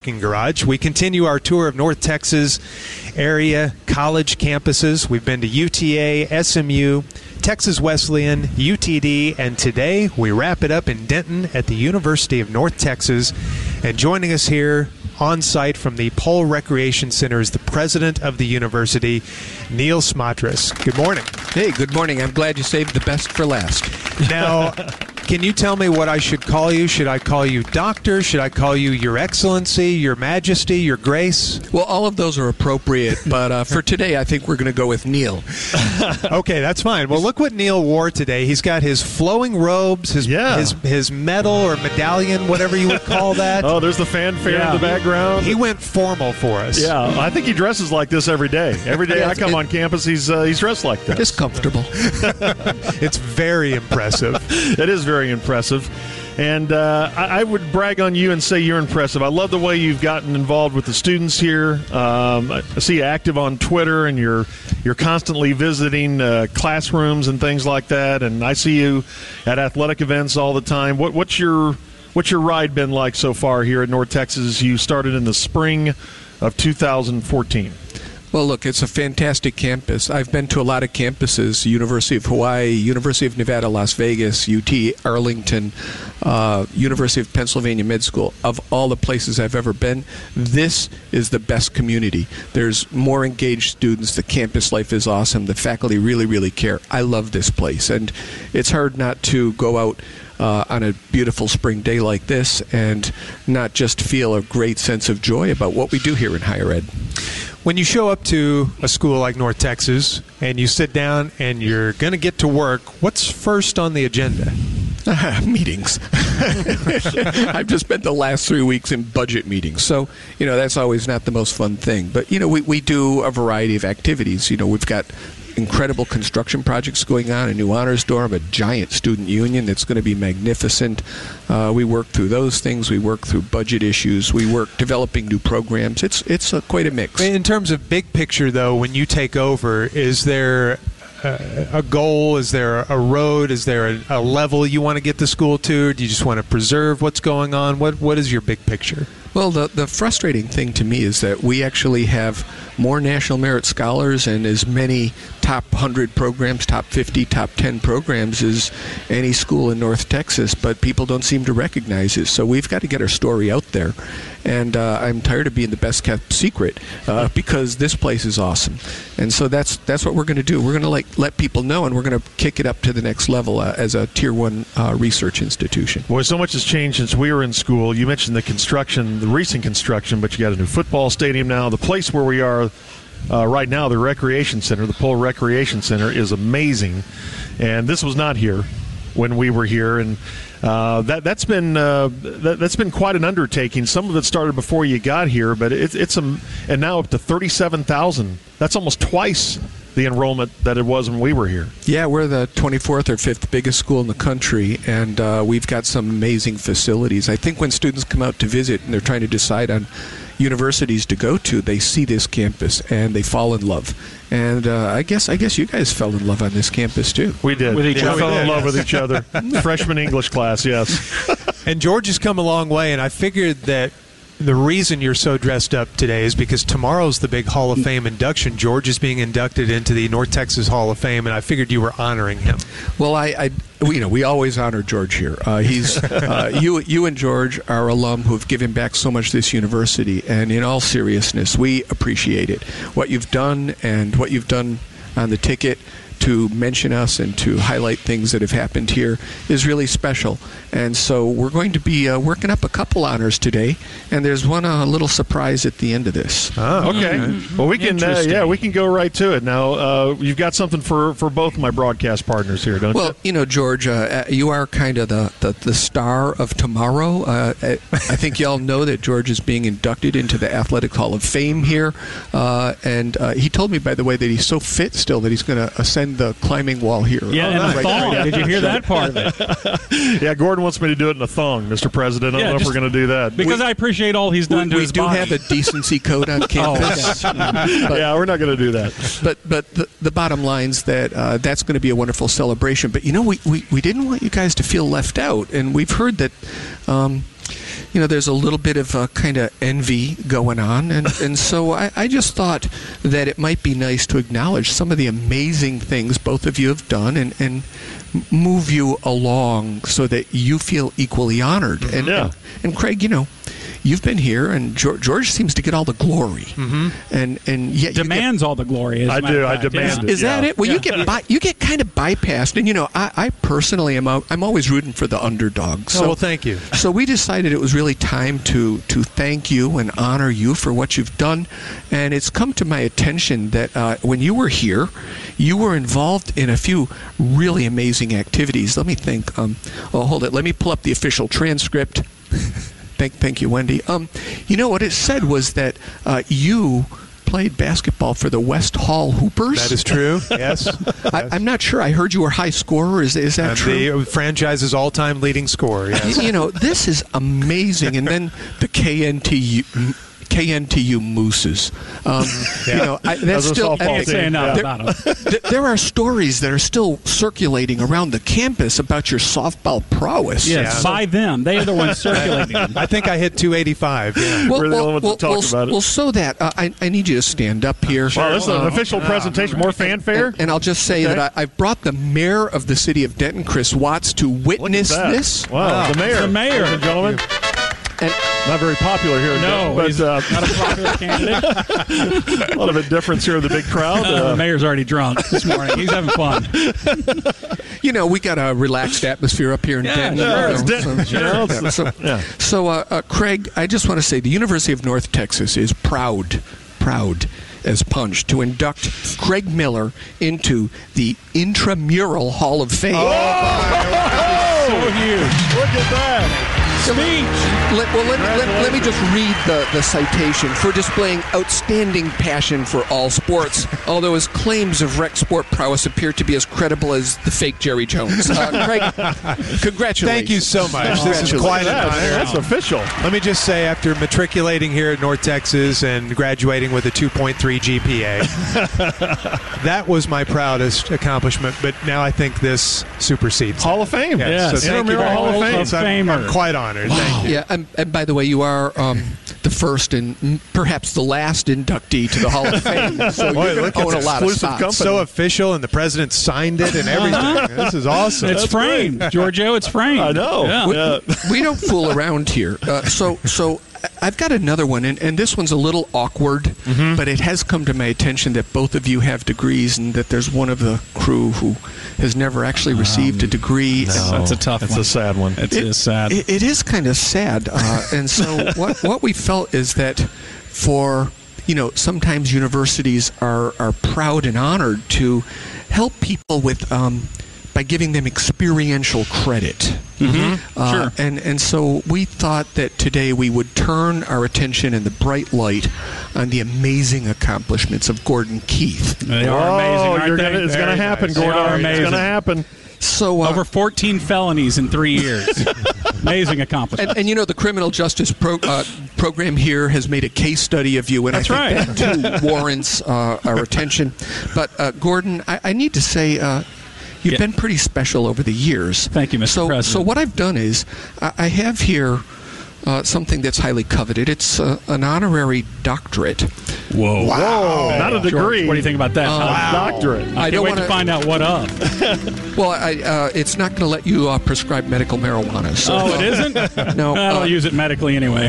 Parking Garage. We continue our tour of North Texas area college campuses. We've been to UTA, SMU, Texas Wesleyan, UTD, and today we wrap it up in Denton at the University of North Texas. And joining us here on site from the Pole Recreation Center is the president of the university, Neil Smatras. Good morning. Hey, good morning. I'm glad you saved the best for last. Now, can you tell me what I should call you? Should I call you Doctor? Should I call you Your Excellency, Your Majesty, Your Grace? Well, all of those are appropriate, but for today, I think we're going to go with Neil. Okay, that's fine. Well, look what Neil wore today. He's got his flowing robes, his medal or medallion, whatever you would call that. Oh, there's the fanfare in the background. He went formal for us. Yeah, I think he dresses like this every day. Every day I come on campus, he's dressed like this. It's comfortable. It's very impressive. It is very impressive. And I would brag on you and say you're impressive. I love the way you've gotten involved with the students here. I see you active on Twitter, and you're constantly visiting classrooms and things like that. And I see you at athletic events all the time. What's your ride been like so far here at North Texas? You started in the spring of 2014. Well, look, it's a fantastic campus. I've been to a lot of campuses, University of Hawaii, University of Nevada, Las Vegas, UT Arlington, University of Pennsylvania Med School. Of all the places I've ever been, this is the best community. There's more engaged students. The campus life is awesome. The faculty really, really care. I love this place, and it's hard not to go out on a beautiful spring day like this and not just feel a great sense of joy about what we do here in higher ed. When you show up to a school like North Texas and you sit down and you're going to get to work, what's first on the agenda? Meetings. I've just spent the last 3 weeks in budget meetings. So, that's always not the most fun thing. But, we do a variety of activities. We've got incredible construction projects going on, a new honors dorm, a giant student union that's going to be magnificent. We work through those things. We work through budget issues. We work developing new programs. It's quite a mix. In terms of big picture, though, when you take over, is there a goal? Is there a road? Is there a level you want to get the school to? Or do you just want to preserve what's going on? What is your big picture? Well, the frustrating thing to me is that we actually have more National Merit Scholars and as many top 100 programs, top 50, top 10 programs as any school in North Texas, but people don't seem to recognize it. So we've got to get our story out there. And I'm tired of being the best kept secret because this place is awesome. And so that's what we're going to do. We're going to let people know, and we're going to kick it up to the next level as a Tier 1 research institution. Boy, so much has changed since we were in school. You mentioned the construction, the recent construction, but you got a new football stadium now. The place where we are right now, the Recreation Center, the Pole Recreation Center, is amazing. And this was not here when we were here, and that's been quite an undertaking. Some of it started before you got here, but and now up to 37,000. That's almost twice the enrollment that it was when we were here. Yeah, we're the 24th or 5th biggest school in the country, and we've got some amazing facilities. I think when students come out to visit and they're trying to decide on universities to go to, they see this campus and they fall in love. And I guess you guys fell in love on this campus too. We did. With each other. We fell in love with each other. Freshman English class, yes. And George has come a long way, and I figured that the reason you're so dressed up today is because tomorrow's the big Hall of Fame induction. George is being inducted into the North Texas Hall of Fame, and I figured you were honoring him. Well, we always honor George here. He's you and George are alum who have given back so much to this university, and in all seriousness, we appreciate it. What you've done and what you've done on the ticket to mention us and to highlight things that have happened here is really special. And so we're going to be working up a couple honors today, and there's one little surprise at the end of this. Oh, okay. Well, we can we can go right to it. Now, you've got something for both my broadcast partners here, don't you? Well, George, you are kind of the star of tomorrow. I think you all know that George is being inducted into the Athletic Hall of Fame here, and he told me, by the way, that he's so fit still that he's going to ascend the climbing wall here. Yeah, and a thong. Did you hear that part of it? Yeah, Gordon wants me to do it in a thong, Mr. President. I don't know if we're going to do that. Because I appreciate all he's done to his body. We do have a decency code on campus. Yeah, we're not going to do that. But the bottom line's that that's going to be a wonderful celebration. But, we didn't want you guys to feel left out. And we've heard that there's a little bit of kind of envy going on, and so I just thought that it might be nice to acknowledge some of the amazing things both of you have done and move you along so that you feel equally honored. And Craig, you've been here, and George seems to get all the glory, and yet demands all the glory. I do. I demand it. Is that it? Well, you get kind of bypassed, and I personally I'm always rooting for the underdog. So, well, thank you. So we decided it was really time to thank you and honor you for what you've done, and it's come to my attention that when you were here, you were involved in a few really amazing activities. Let me think. Hold it. Let me pull up the official transcript. Thank you, Wendy. What it said was that you played basketball for the West Hall Hoopers. That is true, yes. I'm not sure. I heard you were high scorer. Is that true? The franchise's all-time leading scorer, yes. This is amazing. And then the KNTU Mooses. That's still. I can't say enough about them. There are stories that are still circulating around the campus about your softball prowess. Yes, by them. They are the ones circulating them. I think I hit 285. Yeah. We're the only ones that talk about it. Well, so that I need you to stand up here. Wow, this is an official presentation. More fanfare. And I'll just say that I've brought the mayor of the city of Denton, Chris Watts, to witness this. Wow, the mayor. The mayor, ladies and gentlemen. And not very popular here. No, he's not a popular candidate. A lot of indifference here in the big crowd. The mayor's already drunk this morning. He's having fun. We got a relaxed atmosphere up here in Denton. It's Denton. So, Craig, I just want to say the University of North Texas is proud as punch to induct Craig Miller into the Intramural Hall of Fame. So huge. Look at that. Let me just read the citation. For displaying outstanding passion for all sports, although his claims of rec sport prowess appear to be as credible as the fake Jerry Jones. Craig, congratulations. Thank you so much. This is quite an honor. That's official. Let me just say, after matriculating here at North Texas and graduating with a 2.3 GPA, that was my proudest accomplishment, but now I think this supersedes Hall of Fame. Yes. So thank you very Hall of much. Fame. I'm quite honored. Thank you. Yeah, and by the way, you are the first and perhaps the last inductee to the Hall of Fame. So you're going to own a lot of spots. Company. So official, and the president signed it and everything. This is awesome. It's framed, Giorgio. It's framed. I know. We don't fool around here. So I've got another one, and this one's a little awkward, but it has come to my attention that both of you have degrees and that there's one of the crew who has never actually received a degree. That's a tough one. It's a sad one. It is sad. It is kind of sad. And so what we felt is that for, sometimes universities are proud and honored to help people with by giving them experiential credit. Sure. And so we thought that today we would turn our attention in the bright light on the amazing accomplishments of Gordon Keith. They are amazing, aren't they? It's going to happen, Gordon. They are amazing. It's going to happen. So over 14 felonies in 3 years. Amazing accomplishment. And the criminal justice program here has made a case study of you, and That's I think that too warrants our attention. But Gordon, I need to say. You've been pretty special over the years. Thank you, Mr. President. So what I've done is I have here something that's highly coveted. It's an honorary doctorate. Whoa. Wow. Not a degree. George, what do you think about that? Doctorate. I can't wait to find out what of. Well, it's not going to let you prescribe medical marijuana. So, it isn't? No. I don't use it medically anyway.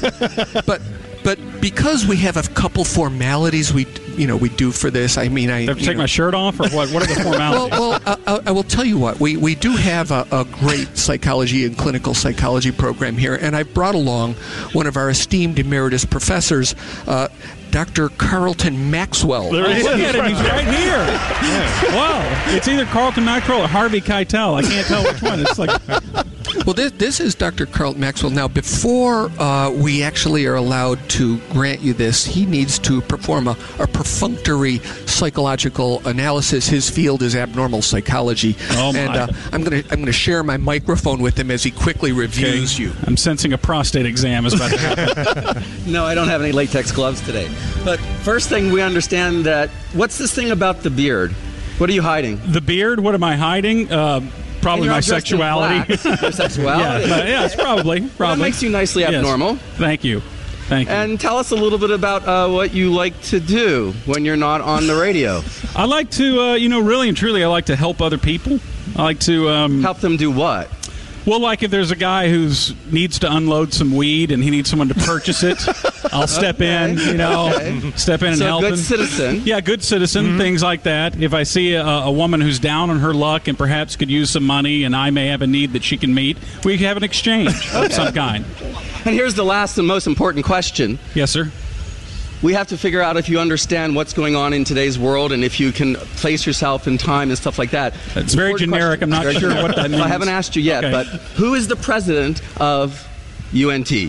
But because we have a couple formalities we do for this, I mean, I have to take my shirt off, or what? What are the formalities? Well, I will tell you what. We do have a great psychology and clinical psychology program here, and I've brought along one of our esteemed emeritus professors, Dr. Carlton Maxwell. There he is. Look at him. He's right here. Yeah. Wow. It's either Carlton Maxwell or Harvey Keitel. I can't tell which one. It's like... Well, this is Dr. Carlton Maxwell. Now, before we actually are allowed to grant you this, he needs to perform a perfunctory psychological analysis. His field is abnormal psychology. Oh, my. And I'm going to share my microphone with him as he quickly reviews you. I'm sensing a prostate exam is about to happen. No, I don't have any latex gloves today. But first thing, we understand that, what's this thing about the beard? What are you hiding? The beard? What am I hiding? probably And my you're dressed in sexuality. black. Your sexuality. Yeah, it's probably. That makes you nicely Yes. abnormal. Thank you. Thank you. And tell us a little bit about what you like to do when you're not on the radio. I like to, really and truly, I like to help other people. I like to Help them do what? Well, like if there's a guy who needs to unload some weed and he needs someone to purchase it, I'll step in, step in and So help good him. citizen. Yeah, good citizen, things like that. If I see a woman who's down on her luck and perhaps could use some money and I may have a need that she can meet, we have an exchange of some kind. And here's the last and most important question. Yes, sir. We have to figure out if you understand what's going on in today's world and if you can place yourself in time and stuff like that. It's very Important generic. question. I'm not Very sure generic. what that means. I haven't asked you yet, Okay. but who is the president of UNT?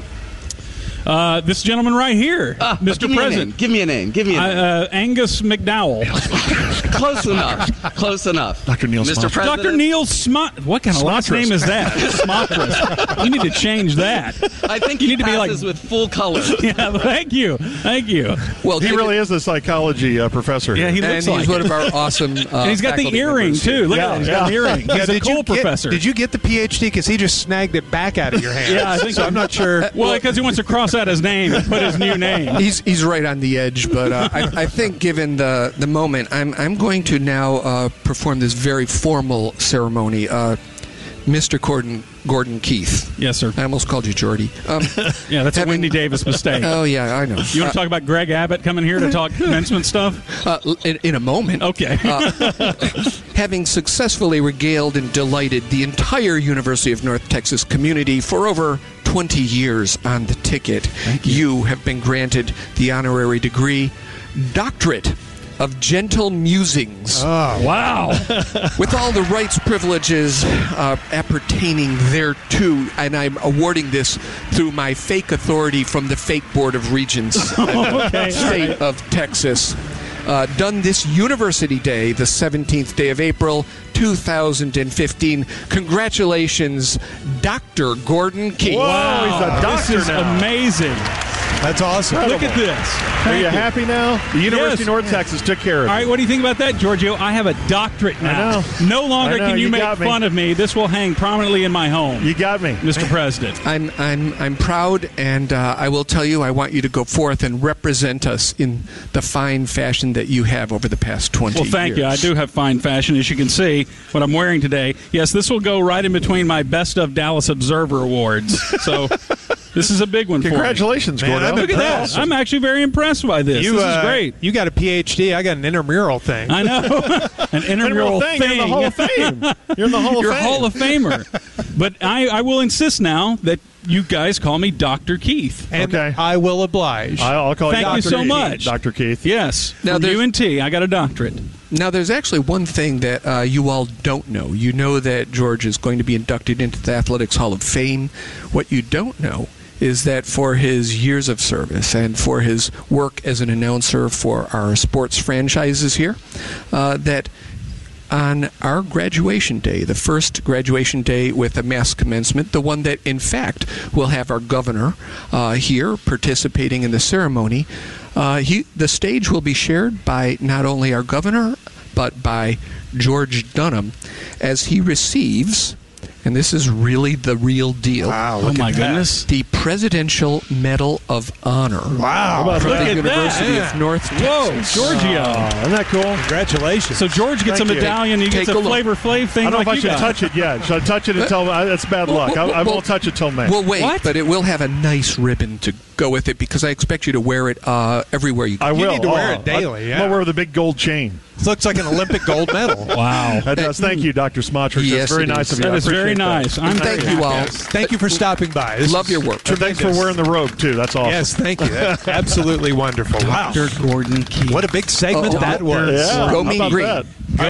This gentleman right here, Mr. President. Give me a name. Give me a name. Angus McDowell. Close enough. Close enough. Dr. Neil Mr. Smotress. President. Dr. Neil What kind of last Smotress. name is that? Smotress. You need to change that. I think You he need to be like- passes with full color. Yeah, thank you. Thank you. Well, He David- really is a psychology professor. Yeah, here. he and looks he's like one it. of our awesome. And he's got the faculty earring, members here. too. Look at that. He's got the earring. He's a cool professor. Did you get the PhD? Because he just snagged it back out of your hand. Yeah, I think so. I'm not sure. Well, because he wants to cross out his name and put his new name. He's right on the edge, but I think given the moment, I'm going to now perform this very formal ceremony. Mr. Gordon Keith. Yes, sir. I almost called you Jordy. Yeah, that's a Wendy Davis mistake. Oh yeah, I know. You want to talk about Greg Abbott coming here to talk commencement stuff? In a moment. Okay. Having successfully regaled and delighted the entire University of North Texas community for over 20 years on the ticket, you have been granted the honorary degree, Doctorate of Gentle Musings, Wow. with all the rights, privileges appertaining thereto, and I'm awarding this through my fake authority from the fake Board of Regents Okay. state of Texas. Done this University Day, the 17th day of April, 2015. Congratulations, Dr. Gordon Keith. Whoa, he's a doctor This is now. amazing. That's awesome. Look at this. Are Thank you happy now? The University Yes. of North Texas took care of All it. right, what do you think about that, Giorgio? I have a doctorate now. know. No longer I know, can you you make got me. fun of me. This will hang prominently in my home, You got me. Mr. President. I'm proud, and I will tell you, I want you to go forth and represent us in the fine fashion that you have over the past 20 Well, years. thank you. I do have fine fashion, as you can see, what I'm wearing today. Yes, this will go right in between my Best of Dallas Observer awards. So this is a big one Congratulations, Man, Gordo. I'm for me. Look at that. I'm actually very impressed by this. This is great. You got a PhD. I got an intramural thing. I know. An intramural thing. You're in the Hall of Fame. You're in the Hall of You're Fame. Hall of Famer. But I will insist now that you guys call me Dr. Keith. And Okay. I will oblige. I'll call Thank you you Dr. so Keith. much. Dr. Keith. Yes. Now, From there's- UNT. I got a doctorate. Now, there's actually one thing that you all don't know. You know that George is going to be inducted into the Athletics Hall of Fame. What you don't know is that for his years of service and for his work as an announcer for our sports franchises here, that on our graduation day, the first graduation day with a mass commencement, the one that in fact will have our governor here participating in the ceremony, the stage will be shared by not only our governor but by George Dunham as he receives, and this is really the real deal, Oh, my goodness. the Presidential Medal of Honor Wow. from Look the at University that. of North Whoa, Texas. Giorgio. Isn't that cool? Congratulations. So George gets Thank a you. medallion. He gets Take a a look. Flavor Flav thing I don't know like if I you should got. touch it yet. Should I touch it until that's bad luck? I well, won't touch it till May. Well, wait, What? but it will have a nice ribbon to go with it because I expect you to wear it everywhere you go. I will. need to wear it daily, I'm gonna yeah. wear the big gold chain. Looks like an Olympic gold medal. Wow. That does. Thank you, Dr. Smotrich. Yes, That's very it nice is. of you. That I is very appreciate that. nice. I'm And very thank you all. Yes. Thank you for stopping by. This Love is your work. And thanks for wearing the robe too. That's awesome. Yes, thank you. That's absolutely wonderful. Wow. Dr. Gordon Keith. What a big segment that was. Yeah. Go how Mean about Green. that?